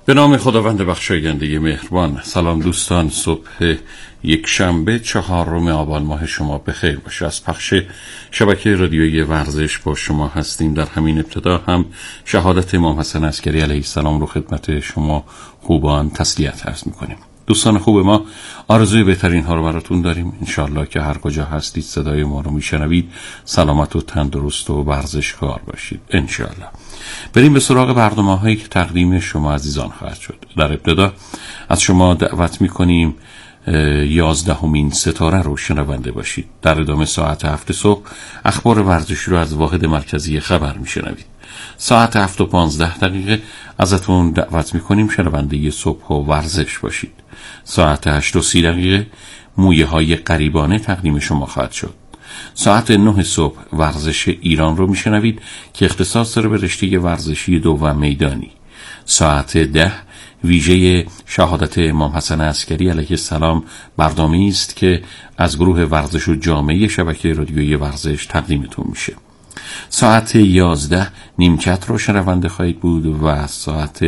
به نام خداوند بخشاینده مهربان. سلام دوستان، صبح یک شنبه 4 آبان ماه شما بخیر باشه. از پخش شبکه رادیویی ورزش با شما هستیم. در همین ابتدا هم شهادت امام حسن عسکری علیه السلام رو خدمت شما خوبان تسلیت عرض می‌کنیم. دوستان خوب ما، آرزوی بهترین ها رو براتون داریم. انشالله که هر کجا هستید صدای ما رو میشنوید سلامت و تندرست و ورزشکار باشید انشالله. بریم به سراغ برنامه‌هایی که تقدیم شما عزیزان خواهد شد. در ابتدا از شما دعوت می‌کنیم 11مین ستاره رو شنونده باشید. در ادامه ساعت 7 صبح اخبار ورزشی رو از واحد مرکزی خبر میشنوید. ساعت 7:15 ازتون دعوت میکنیم شنونده صبح و ورزش باشید. ساعت 8:30 مویه های غریبانه تقدیم شما خواهد شد. ساعت 9 صبح ورزش ایران رو میشنوید که اختصاص داره به رشته ورزشی دو و میدانی. ساعت 10 ویژه شهادت امام حسن عسکری علیه السلام برنامه‌ای است که از گروه ورزش و جامعه شبکه رادیویی ورزش تقدیمتون میشه. ساعت 11 نیمکت رو شنونده خواهید بود و ساعت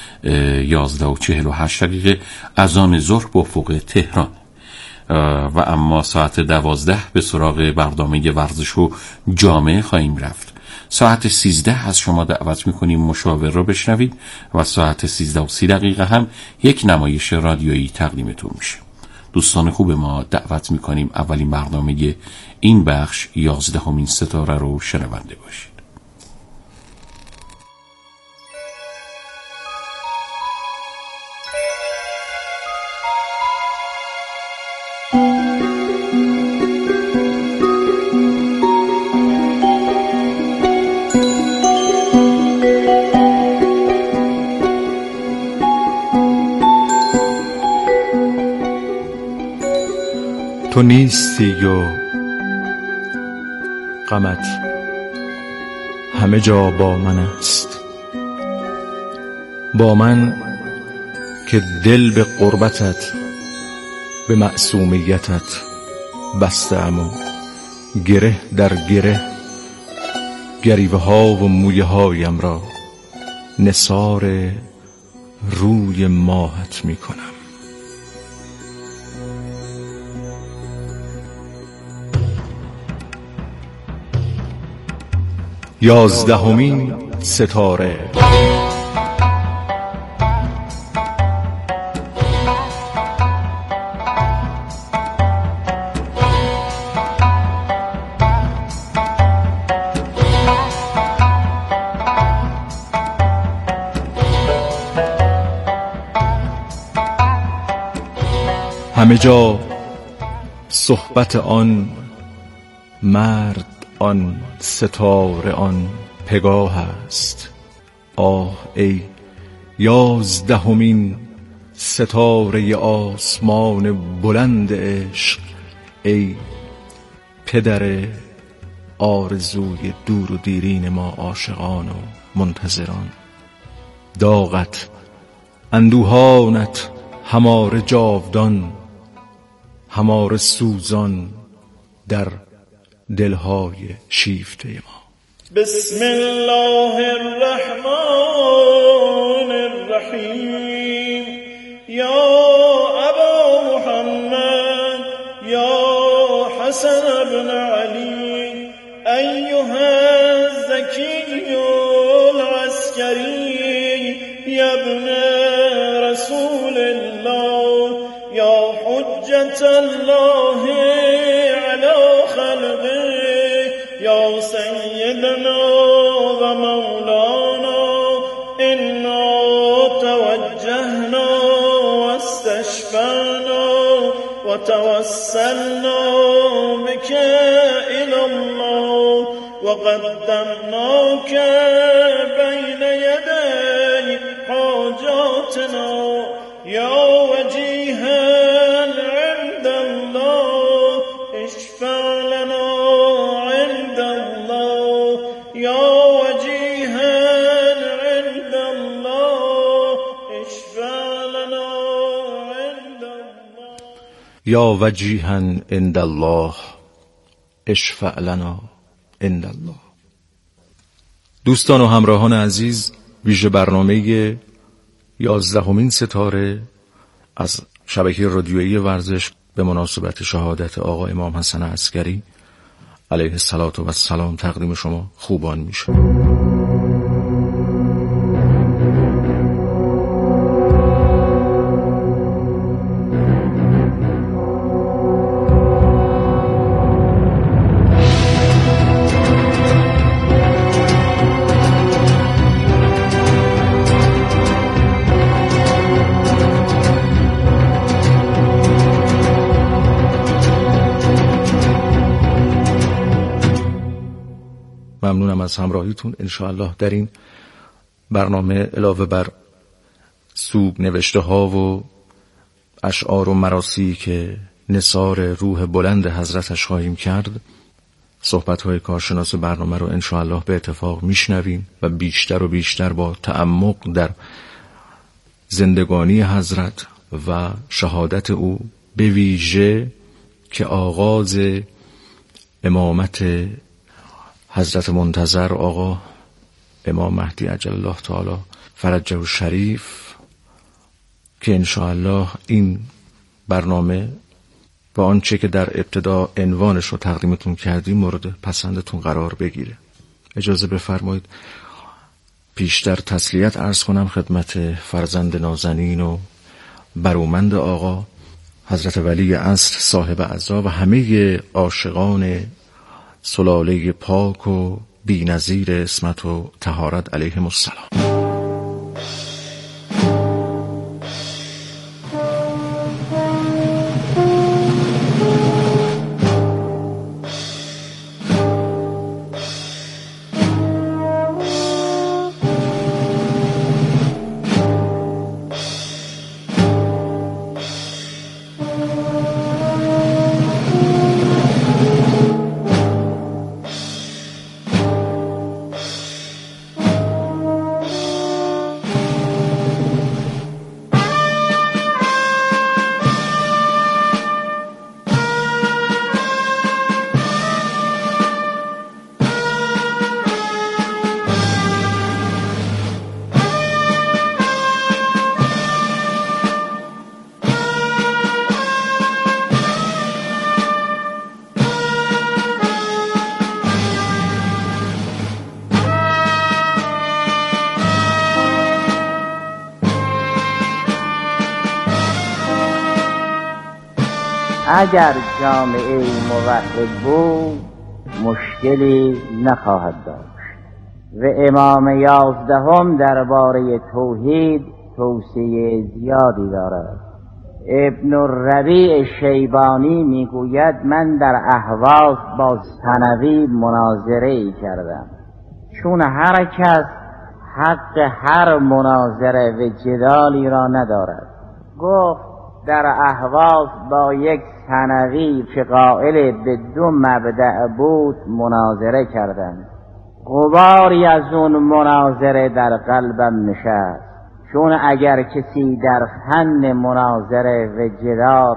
11:48 اذان ظهر با افق تهران. و اما ساعت 12 به سراغ برنامه ورزش و جامعه خواهیم رفت. ساعت 13 از شما دعوت میکنیم مشاور رو بشنوید و ساعت 13:30 هم یک نمایش رادیویی تقدیمتون میشه. دوستان خوب ما، دعوت میکنیم اولین برنامه این بخش 11مین ستاره رو شنونده باشید. تو نیستی و غمت همه جا با من است، با من که دل به قربتت به معصومیتت بسته‌ام و گره در گره گریوه ها و مویه هایم را نثار روی ماهت می کنم. یازدهمین ستاره. همه جا صحبت آن مرد، آن ستاره، آن پگاه است. آه ای 11مین ستاره آسمان بلند عشق، ای پدر آرزوی دور و دیرین ما عاشقان و منتظران. داغت، اندوهانت هماره جاودان، هماره سوزان در دلهای شیفته ما. بسم الله الرحمن الرحیم. یا ابا محمد یا حسن ابن علی ایها الزکی العسکری یا ابن رسول الله یا حجت الله علی خلقه یا سیدنا و مولانا انا توجهنا و استشفعنا و توسلنا بك الى الله و قدمناك بین یدی حاجاتنا یا وجیها عند الله اشفع لنا عند الله یا وجیها عند الله اشفع لنا عند الله یا وجیها عند الله اشفع لنا عند الله. دوستان و همراهان عزیز، ویژه برنامه 11مین ستاره از شبکه رادیویی ورزش به مناسبت شهادت آقا امام حسن عسکری علیه السلام تقدیم شما خوبان میشه. ممنونم از همراهیتون. انشاءالله در این برنامه علاوه بر سوگ نوشته ها و اشعار و مراسی که نثار روح بلند حضرتش خواهیم کرد، صحبت های کارشناس برنامه رو انشاءالله به اتفاق میشنویم و بیشتر و بیشتر با تعمق در زندگانی حضرت و شهادت او، به ویژه که آغاز امامت حضرت منتظر آقا امام مهدی عجل الله تعالی فرجه الشریف، که انشاءالله این برنامه با آنچه که در ابتدا عنوانش رو تقدیمتون کردیم مورد پسندتون قرار بگیره. اجازه بفرمایید پیشتر تسلیت عرض کنم خدمت فرزند نازنین و برومند آقا حضرت ولی عصر صاحب عزا و همه عاشقان سلاله پاک و بی‌نظیر عصمت و طهارت علیهم السلام. اگر جامعه موحد بود مشکلی نخواهد داشت و امام 11 درباره توحید توصیه زیادی دارد. ابن الربیع شیبانی میگوید من در اهواز با ثنوی مناظره کردم، چون هر کس حق هر مناظره و جدالی را ندارد. گفت در اهواز با یک ثنوی که قائل به 2 مبدأ بود مناظره کردم. غباری از اون مناظره در قلبم نشست، چون اگر کسی در فن مناظره و جدال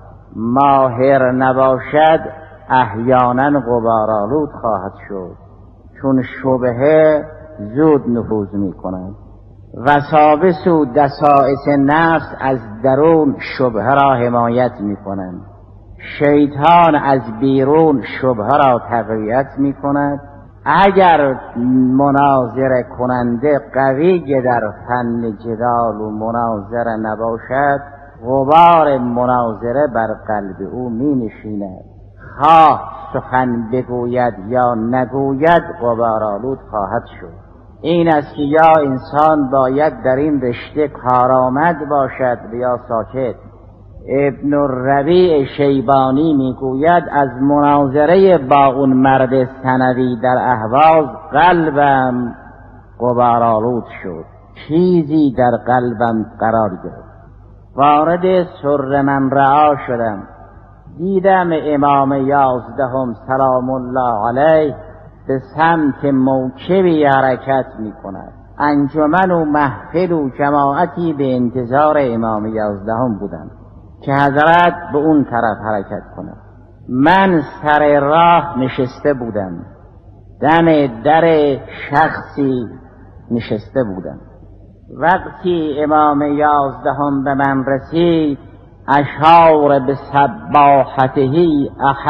ماهر نباشد احیانا غبارآلود خواهد شد، چون شبهه زود نفوذ می کند. وساوس و دسائس نفس از درون شبهه را حمایت می کنند. شیطان از بیرون شبهه را تقویت می کند. اگر مناظره کننده قوی در فن جدال و مناظره نباشد غبار مناظره بر قلب او می نشیند. خواه سخن بگوید یا نگوید غبارآلود خواهد شد. این است که یا انسان باید در این رشته کارآمد باشد یا ساکت. ابن الربیع شیبانی میگوید از مناظره با اون مرد ثنوی در اهواز قلبم غبارآلود شد، چیزی در قلبم قرار گرفت. وارد سر من رعا شدم، دیدم امام 11 سلام الله علیه به سمت موکبی حرکت می کند. انجمن و محفل و جماعتی به انتظار امام 11 بودند که حضرت به اون طرف حرکت کند. من سر راه نشسته بودم، دم در شخصی نشسته بودم وقتی امام 11 به من رسید، اشار به سباحتهی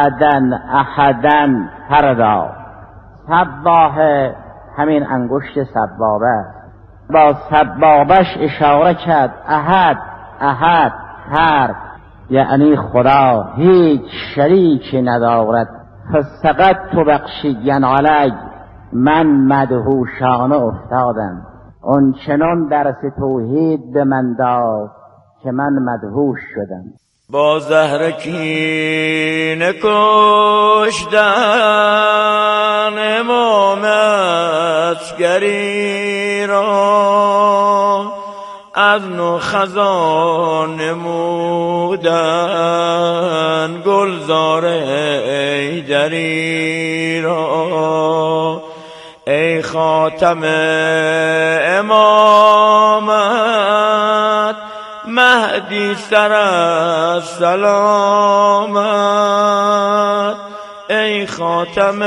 احدن فردا. سباح همین انگشت سبابه است. با سبابش اشاره کرد احد هر، یعنی خدا هیچ شریکی ندارد. فسقط بخشیدن علی، من مدهوشانه افتادم. اون چنان درس توحید به من داد که من مدهوش شدم. با زهر کینه کشتن امام عسکری را، از نو خزان نمودن گلزار ایدری را. ای خاتم امامت، مهدی سر از سلامت. ای خاتم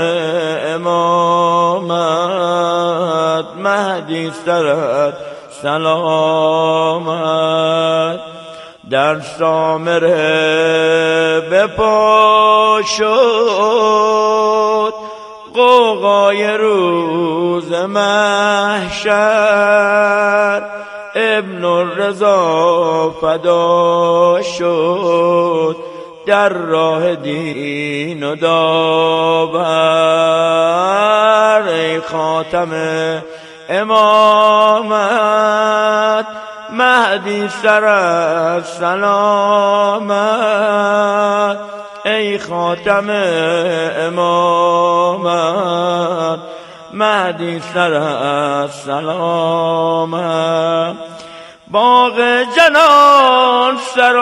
امامت، مهدی سر از سلامت. در سامره به پا شد غوغای روز محشر. ابن الرضا فدا شد در راه دین و داور. ای خاتم امامت، مهدی سر از سلامت. ای خاتم امامت، مهدی سر از سلامت. باغ جنان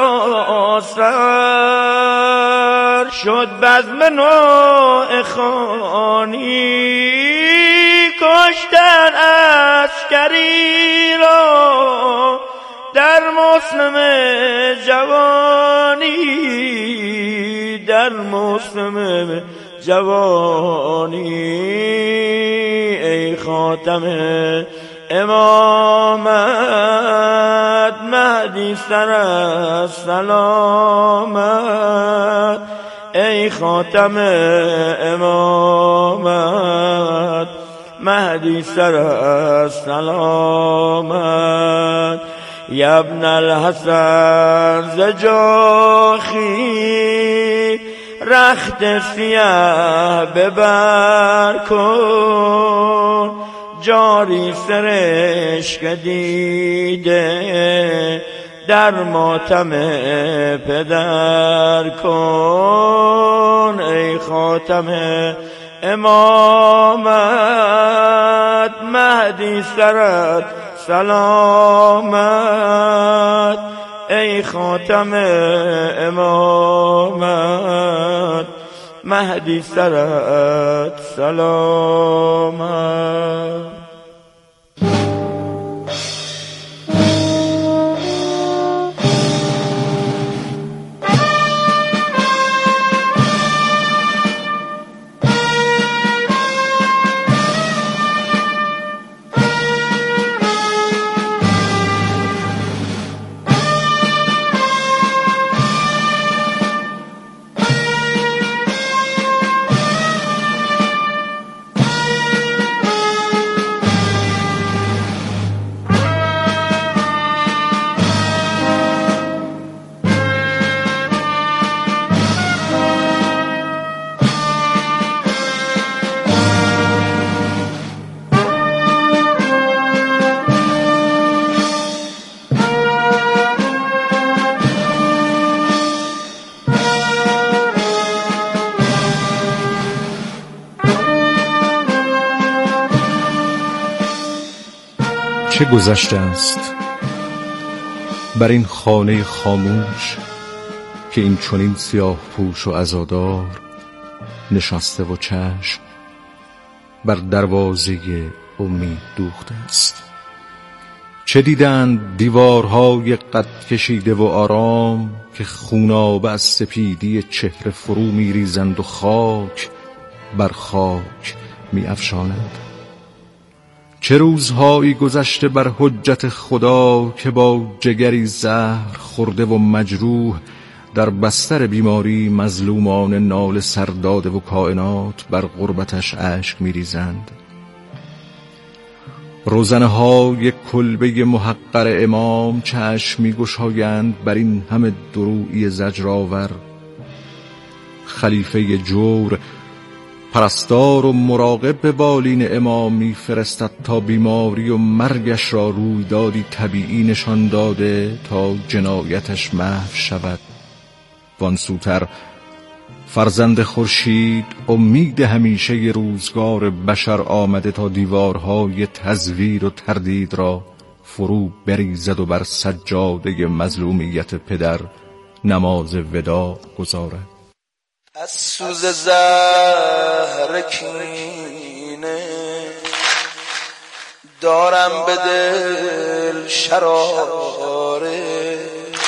سراسر شد بزم نوع خانی. کشتن عسکری را در موسم جوانی، در موسم جوانی. ای خاتم امامت، مهدی سر از سلامت. ای خاتم امامت، مهدی سر از سلامت. یا ابن الحسن ز جاخی رخت سیاه ببر کن. جاری سرشک دیده در ماتم پدر کن. ای خاتم امامت، مهدی سرت سلامت. ای خاتم امامت، مهدی سرت سلامت. چه گذشته است بر این خانه خاموش که این چنین سیاه پوش و عزادار نشسته و چشم بر دروازه امید دوخته است. چه دیدند دیوارهای قد کشیده و آرام که خونابه از سپیدی چهره فرو میریزند و خاک بر خاک میافشانند. چه روزهایی گذشته بر حجت خدا که با جگری زهر خورده و مجروح در بستر بیماری مظلومان ناله سرداده و کائنات بر غربتش اشک می‌ریزند. روزنه های کلبه محقر امام چشم می‌گشایند بر این همه درویی زجرآور. خلیفه جور پرستار و مراقب به بالین امام می‌فرستد تا بیماری و مرگش را رویدادی طبیعی نشان داده تا جنایتش محو شود. وان سوتر فرزند خورشید امید همیشه ی روزگار بشر آمده تا دیوارهای تزویر و تردید را فرو بریزد و بر سجاده مظلومیت پدر نماز وداع گزارد. از سوز زهر کینه دارم به دل شراره،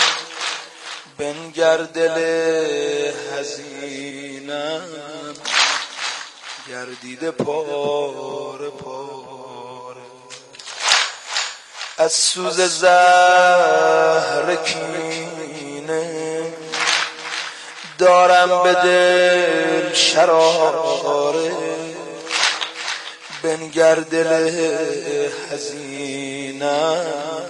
بنگر دل حزینم گردیده پاره پاره. از سوز زهر کینه دارم به دل شراره، بنگر دل حزینم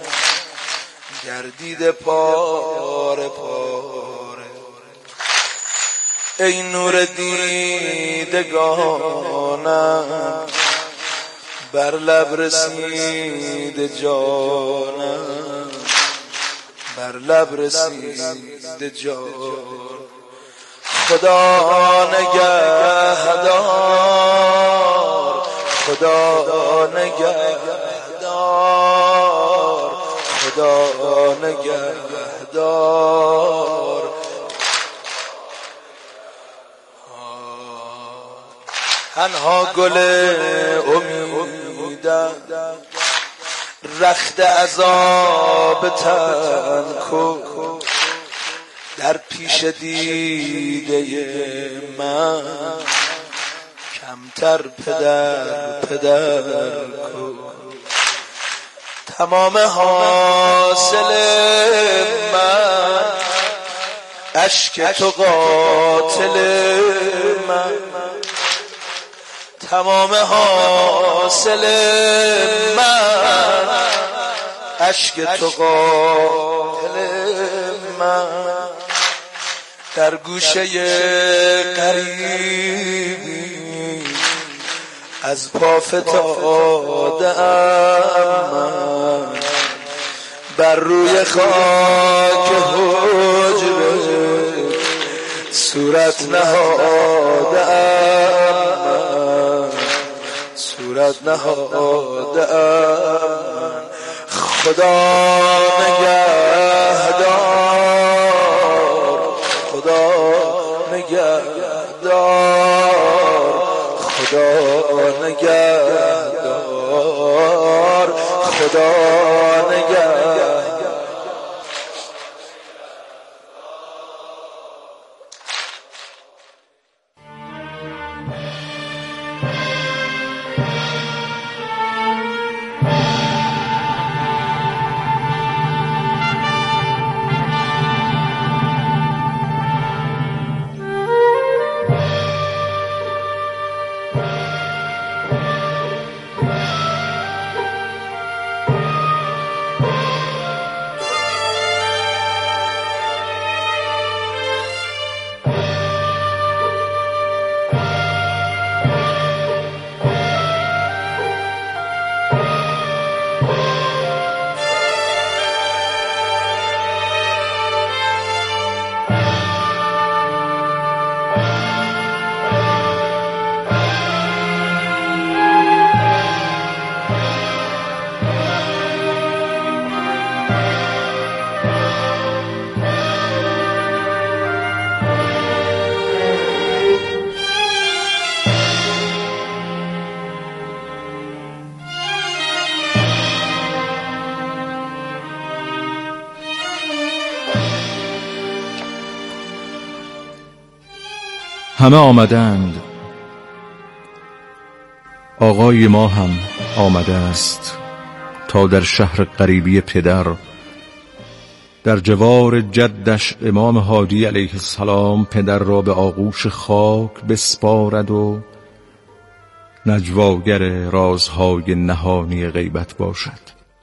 گردیده پاره پاره. ای نور دیدگانم بر لب رسید جانم، بر لب رسید جان. خدا نگهدار، خدا نگهدار، خدا نگهدار. تنها گل امیدم رخت عذاب تن کو، در پیش دیده من کمتر پدر کو. تمام حاصل من اشک تو قاتل من، تمام حاصل من اشک تو قاتل من. در گوشه قریبی از پا فتادم من، بر روی خاک حجره صورت نهادم من، صورت نهادم. خدا نگهدار، خدا نگهدار، خدا نگهدار، خدا نگهدار. همه آمدند، آقای ما هم آمده است تا در شهر غریبی پدر در جوار جدش امام هادی علیه السلام پدر را به آغوش خاک بسپارد و نجواگر رازهای نهانی غیبت باشد.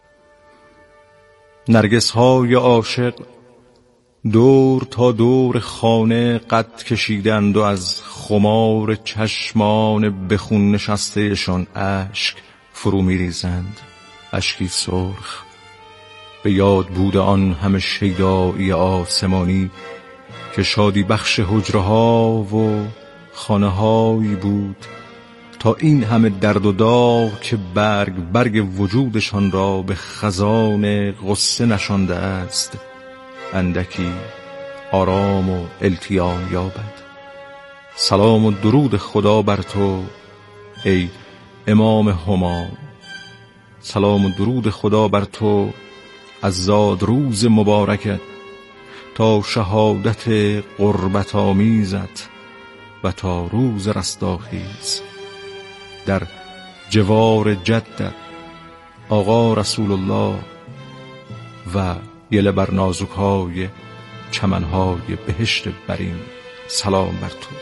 نرگس‌های عاشق دور تا دور خانه قد کشیدند و از خمار چشمان به خون نشستهشان اشک فرو می‌ریزند، اشکی سرخ به یاد بود آن همه شیدایی آسمانی که شادی بخش حجره‌ها و خانه‌هایی بود، تا این همه درد و داغ که برگ وجودشان را به خزان غصه نشانده است اندکی آرام و التیام یابد. سلام و درود خدا بر تو ای امام همام، سلام و درود خدا بر تو از زاد روز مبارکت تا شهادت قربت آمیزت و تا روز رستاخیز در جوار جدت آقا رسول الله و یله بر نازک‌های چمن‌های بهشت برین. سلام بر تو.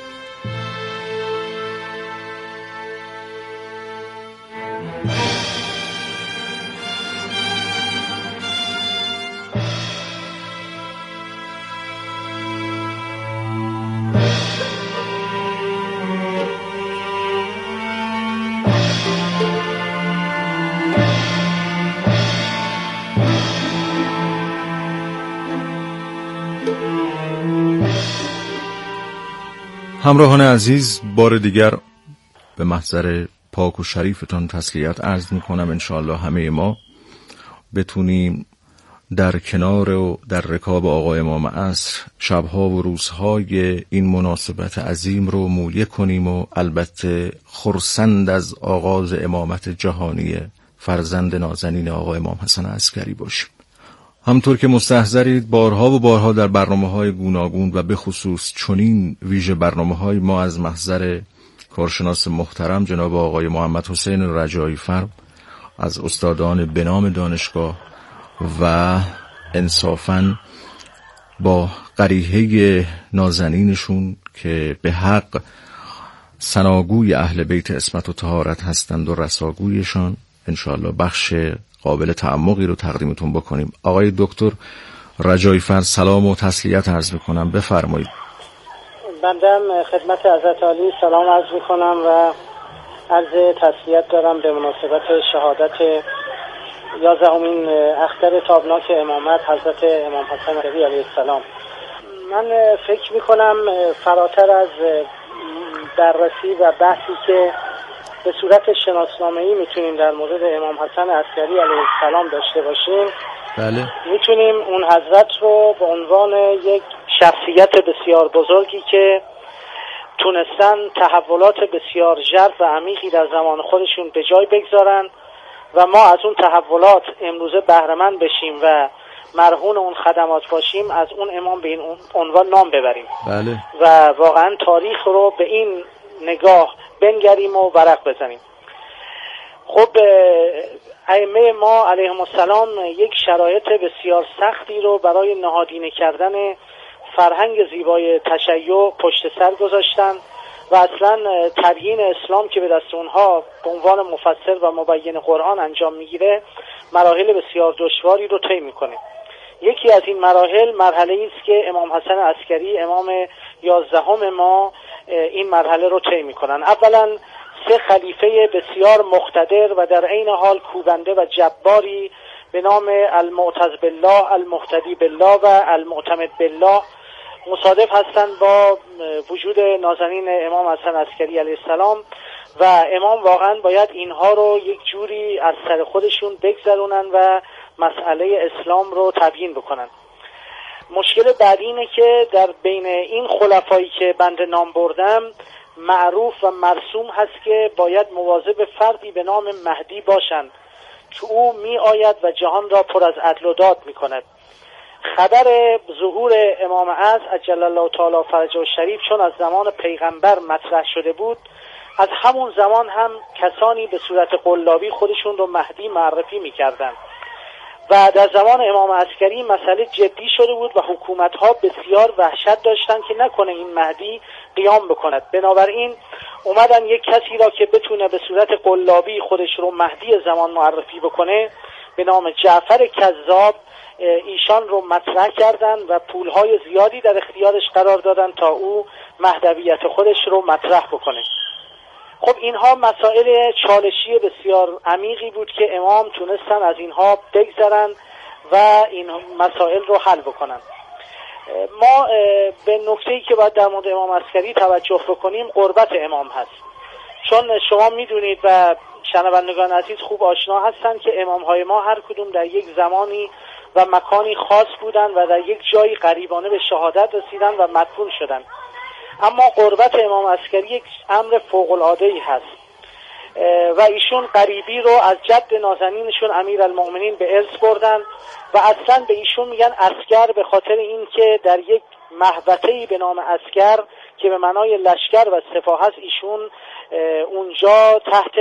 همراهان عزیز، بار دیگر به محضر پاک و شریفتان تسلیت عرض میکنم. انشاءالله همه ما بتونیم در کنار و در رکاب آقا امام عصر شبها و روزهای این مناسبت عظیم رو مویه کنیم و البته خرسند از آغاز امامت جهانی فرزند نازنین آقا امام حسن عسکری باشیم. همطور که مستحضرید بارها و بارها در برنامه‌های گوناگون و به خصوص چنین ویژه برنامه‌های ما از محضر کارشناس محترم جناب آقای محمد حسین رجایی فرم از استادان به نام دانشگاه و انصافاً با قریحه نازنینشون که به حق ثناگوی اهل بیت عصمت و طهارت هستند و رساگویشان، انشاءالله بخش قابل تعمقی رو تقدیمتون بکنیم. آقای دکتر رجایی فرم سلام و تسلیت عرض میکنم، بفرمایید. بندم خدمت حضرت عالی سلام عرض میکنم و عرض تسلیت دارم به مناسبت شهادت 11مین اختر تابناک امامت حضرت امام حسن علیه السلام. من فکر میکنم فراتر از بررسی و بحثی که به صورت شناسنامه‌ای میتونیم در مورد امام حسن عسکری علیه السلام داشته باشیم، بله، میتونیم اون حضرت رو به عنوان یک شخصیت بسیار بزرگی که تونستن تحولات بسیار ژرف و عمیقی در زمان خودشون به جای بگذارن و ما از اون تحولات امروزه بهره‌مند بشیم و مرهون اون خدمات باشیم، از اون امام به این عنوان نام ببریم. بله. و واقعا تاریخ رو به این نگاه بنگریم و ورق بزنیم. خب ائمه ما علیهم السلام یک شرایط بسیار سختی رو برای نهادینه کردن فرهنگ زیبای تشیع پشت سر گذاشتن و اصلا تبیین اسلام که به دست اونها به عنوان مفسر و مبین قرآن انجام میگیره مراحل بسیار دشواری رو طی میکنه. یکی از این مراحل مرحله است که امام حسن عسکری امام 11 ما این مرحله رو طی میکنن. اولا 3 خلیفه بسیار مقتدر و در عین حال کوبنده و جباری به نام المعتز بالله، المهتدی بالله و المعتمد بالله مصادف هستند با وجود نازنین امام حسن عسکری علیه السلام و امام واقعا باید اینها رو یک جوری از سر خودشون بگذرونن و مسئله اسلام رو تبیین بکنن. مشکل بعدی اینه که در بین این خلفایی که بنده نام بردم معروف و مرسوم هست که باید مواظب فردی به نام مهدی باشند که او می آید و جهان را پر از عدل و داد می کند. خبر ظهور امام عصر عجل الله تعالی فرجه الشریف چون از زمان پیغمبر مطرح شده بود، از همون زمان هم کسانی به صورت قلابی خودشون رو مهدی معرفی میکردن و در زمان امام عسکری مسئله جدی شده بود و حکومت‌ها بسیار وحشت داشتن که نکنه این مهدی قیام بکند. بنابراین اومدن یک کسی را که بتونه به صورت قلابی خودش رو مهدی زمان معرفی بکنه به نام جعفر کذاب ایشان رو مطرح کردن و پولهای زیادی در اختیارش قرار دادن تا او مهدویت خودش رو مطرح بکنه. خب اینها مسائل چالشی بسیار عمیقی بود که امام تونستن از اینها بگذرن و این مسائل رو حل بکنن. ما به نکته‌ای که باید در مورد امام عسکری توجه بکنیم قربت امام هست، چون شما میدونید و شنوندگان عزیز خوب آشنا هستند که امامهای ما هر کدوم در یک زمانی و مکانی خاص بودن و در یک جایی قریبانه به شهادت رسیدن و مدفون شدن. اما قربت امام عسکری یک امر فوق‌العاده‌ای هست و ایشون قریبی رو از جد نازنینشون امیرالمؤمنین به ارث بردن و اصلا به ایشون میگن عسکر به خاطر این که در یک محوطه‌ای به نام عسکر که به معنای لشکر و سپاه هست ایشون اونجا تحت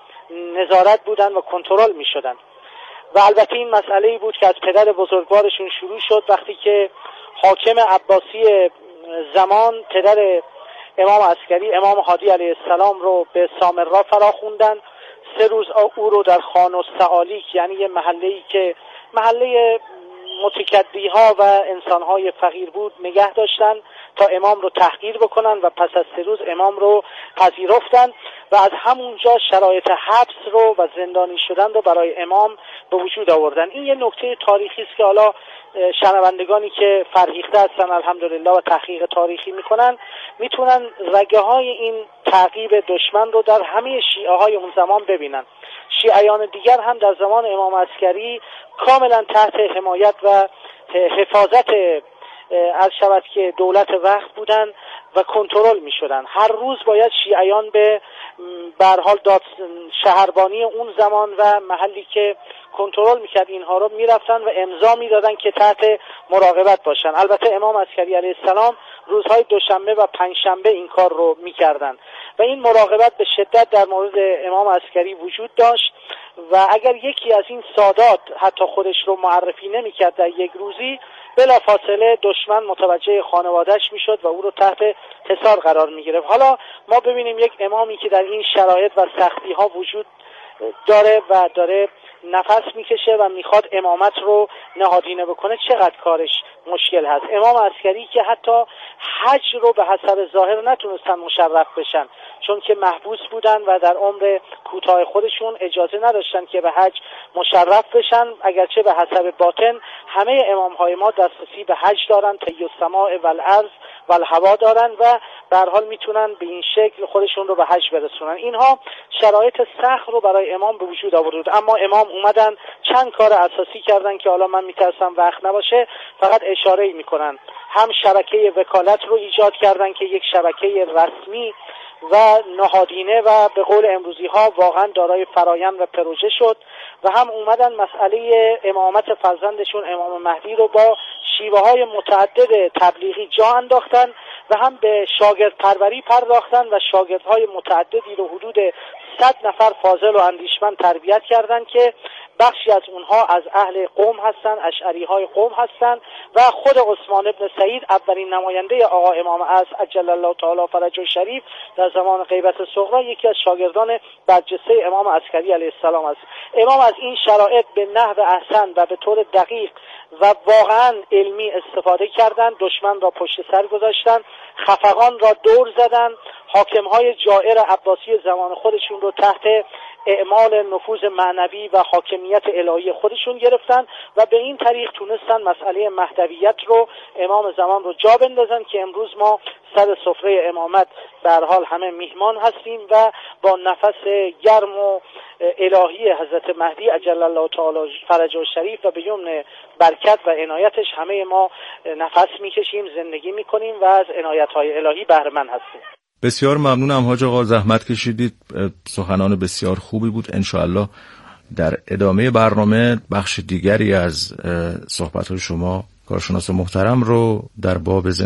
نظارت بودن و کنترل میشدن. و البته این مسئله‌ای بود که از پدر بزرگوارشون شروع شد وقتی که حاکم عباسی زمان پدر امام عسکری امام هادی علیه السلام رو به سامرا فراخوندن. 3 روز او رو در خان السعالیک یعنی یه محله‌ای که محله متکدی‌ها و انسان‌های فقیر بود نگه داشتن تا امام رو تحقیر بکنن و پس از 3 روز امام رو پذیرفتن و از همونجا شرایط حبس رو و زندانی شدن رو برای امام به وجود آوردن. این یه نکته تاریخی است که حالا شنوندگانی که فرهیخته هستن الحمدلله و تحقیق تاریخی میکنن میتونن رگه های این تعقیب دشمن رو در همه شیعه های اون زمان ببینن. شیعیان دیگر هم در زمان امام عسکری کاملا تحت حمایت و حفاظت از شود که دولت وقت بودن و کنترل می شدن. هر روز باید شیعیان به هر حال شهربانی اون زمان و محلی که کنترل میکرد اینها رو میرفتن و امضا میدادن که تحت مراقبت باشن. البته امام عسکری علیه السلام روزهای دوشنبه و پنجشنبه این کار رو میکردن و این مراقبت به شدت در مورد امام عسکری وجود داشت و اگر یکی از این سادات حتی خودش رو معرفی نمیکرد در یک روزی بلافاصله دشمن متوجه خانواده‌اش میشد و او رو تحت حصار قرار میگرفت. حالا ما ببینیم یک امامی که در این شرایط و سختی ها وجود داره و داره نفس میکشه و میخواد امامت رو نهادینه بکنه چقدر کارش مشکل هست. امام عسکری که حتی حج رو به حسب ظاهر نتونستن مشرف بشن چون که محبوس بودن و در عمر کوتاه خودشون اجازه نداشتن که به حج مشرف بشن، اگرچه به حسب باطن همه امامهای ما دسترسی به حج دارن، طی السماء والارض والهوا دارن و به هر حال میتونن به این شکل خودشون رو به حج برسونن. اینها شرایط سخت رو برای امام به وجود آورد، اما امام اومدن چند کار اساسی کردن که حالا من میترسم وقت نباشه فقط اشاره‌ای میکنن. هم شبکه وکالت رو ایجاد کردن که یک شبکه رسمی و نهادینه و به قول امروزی ها واقعا دارای فرایند و پروژه شد و هم اومدن مسئله امامت فرزندشون امام مهدی رو با شیوه های متعدد تبلیغی جا انداختن و هم به شاگرد پروری پرداختن و شاگردهای متعددی رو حدود 100 نفر فاضل و اندیشمند تربیت کردن که بخشی از اونها از اهل قم هستن، اشعری های قم هستن و خود عثمان ابن سعید اولین نماینده آقا امام اعظم عجل الله تعالی فرجه الشریف در زمان غیبت صغری یکی از شاگردان برجسته امام عسکری علیه السلام است. امام از این شرایط به نحو احسن و به طور دقیق و واقعا علمی استفاده کردن، دشمن را پشت سر گذاشتن، خفقان را دور زدن، حاکمهای جائر عباسی زمان خودشون رو تحت اعمال نفوذ معنوی و حاکمیت الهی خودشون گرفتن و به این طریق تونستن مسئله مهدویت رو امام زمان رو جا بندازن که امروز ما سر سفره امامت به هر حال همه میهمان هستیم و با نفس گرم و الهی حضرت مهدی عجل الله تعالی فرجه الشریف و به یمن برکت و عنایتش همه ما نفس میکشیم، زندگی میکنیم و از عنایت‌های الهی بهره مند هستیم. بسیار ممنونم حاج آقا، زحمت کشیدید، سخنان بسیار خوبی بود. انشاءالله در ادامه برنامه بخش دیگری از صحبت‌های شما کارشناس محترم رو در باب